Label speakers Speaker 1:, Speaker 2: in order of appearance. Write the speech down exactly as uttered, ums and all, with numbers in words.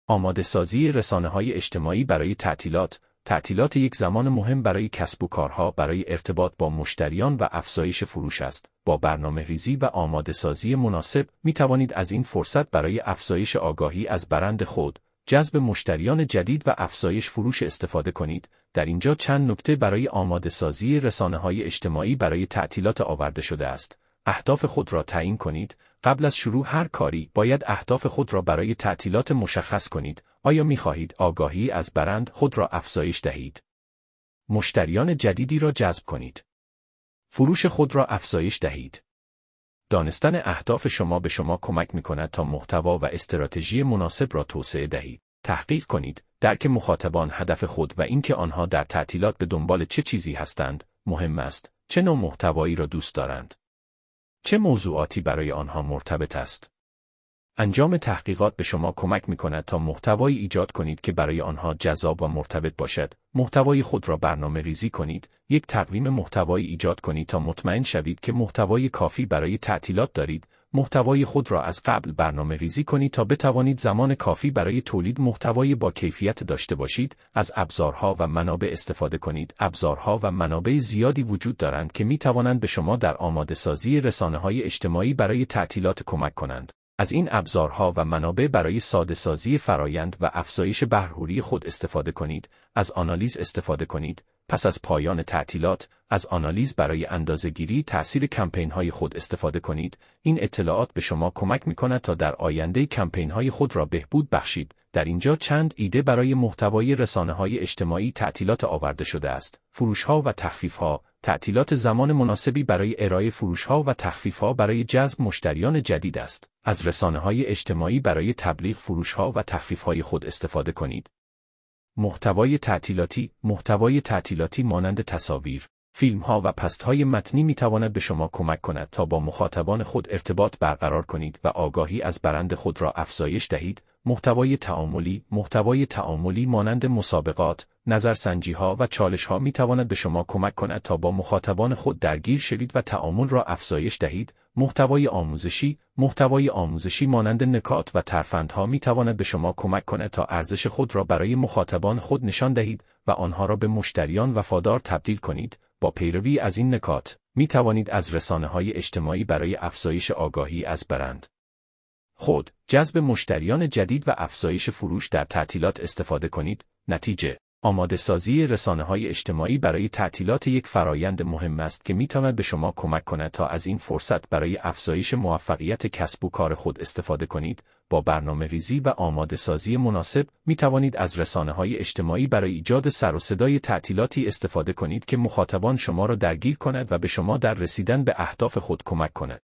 Speaker 1: آماده‌سازی رسانه‌های اجتماعی برای تعطیلات. تعطیلات یک زمان مهم برای کسب و کارها برای ارتباط با مشتریان و افزایش فروش است. با برنامه‌ریزی و آماده‌سازی مناسب می توانید از این فرصت برای افزایش آگاهی از برند خود، جذب مشتریان جدید و افزایش فروش استفاده کنید. در اینجا چند نکته برای آماده‌سازی رسانه‌های اجتماعی برای تعطیلات آورده شده است. اهداف خود را تعیین کنید. قبل از شروع هر کاری باید اهداف خود را برای تعطیلات مشخص کنید. آیا می خواهید آگاهی از برند خود را افزایش دهید؟ مشتریان جدیدی را جذب کنید. فروش خود را افزایش دهید. دانستن اهداف شما به شما کمک می کند تا محتوا و استراتژی مناسب را توسعه دهید. تحقیق کنید. درک مخاطبان، هدف خود و اینکه آنها در تعطیلات به دنبال چه چیزی هستند مهم است. چه نوع محتوایی را دوست دارند؟ چه موضوعاتی برای آنها مرتبط است؟ انجام تحقیقات به شما کمک می‌کند تا محتوایی ایجاد کنید که برای آنها جذاب و مرتبط باشد. محتوای خود را برنامه‌ریزی کنید. یک تقویم محتوایی ایجاد کنید تا مطمئن شوید که محتوای کافی برای تعطیلات دارید. محتوای خود را از قبل برنامه‌ریزی کنید تا بتوانید زمان کافی برای تولید محتوای با کیفیت داشته باشید. از ابزارها و منابع استفاده کنید. ابزارها و منابع زیادی وجود دارند که می‌توانند به شما در آماده‌سازی رسانه‌های اجتماعی برای تعطیلات کمک کنند. از این ابزارها و منابع برای ساده‌سازی فرایند و افزایش بهره‌وری خود استفاده کنید. از آنالیز استفاده کنید. پس از پایان تعطیلات، از آنالیز برای اندازه‌گیری تأثیر کمپین‌های خود استفاده کنید. این اطلاعات به شما کمک می‌کند تا در آینده کمپین‌های خود را بهبود بخشید. در اینجا چند ایده برای محتوای رسانه‌های اجتماعی تعطیلات آورده شده است. فروش‌ها و تخفیف‌ها. تعطیلات زمان مناسبی برای ارائه فروش‌ها و تخفیف‌ها برای جذب مشتریان جدید است. از رسانه‌های اجتماعی برای تبلیغ فروش‌ها و تخفیف‌های خود استفاده کنید. محتوای تعطیلاتی. محتوای تعطیلاتی مانند تصاویر، فیلم‌ها و پست‌های متنی می‌تواند به شما کمک کند تا با مخاطبان خود ارتباط برقرار کنید و آگاهی از برند خود را افزایش دهید. محتوای تعاملی. محتوای تعاملی مانند مسابقات، نظرسنجی‌ها و چالش‌ها می‌تواند به شما کمک کند تا با مخاطبان خود درگیر شوید و تعامل را افزایش دهید. محتوای آموزشی. محتوای آموزشی مانند نکات و ترفندها می‌تواند به شما کمک کند تا ارزش خود را برای مخاطبان خود نشان دهید و آنها را به مشتریان وفادار تبدیل کنید. با پیروی از این نکات، می‌توانید از رسانه‌های اجتماعی برای افزایش آگاهی از برند خود، جذب مشتریان جدید و افزایش فروش در تعطیلات استفاده کنید. نتیجه: آماده‌سازی رسانه‌های اجتماعی برای تعطیلات یک فرایند مهم است که می‌تواند به شما کمک کند تا از این فرصت برای افزایش موفقیت کسب و کار خود استفاده کنید. با برنامه‌ریزی و آماده‌سازی مناسب، می‌توانید از رسانه‌های اجتماعی برای ایجاد سر و صدای تعطیلاتی استفاده کنید که مخاطبان شما را درگیر کند و به شما در رسیدن به اهداف خود کمک کند.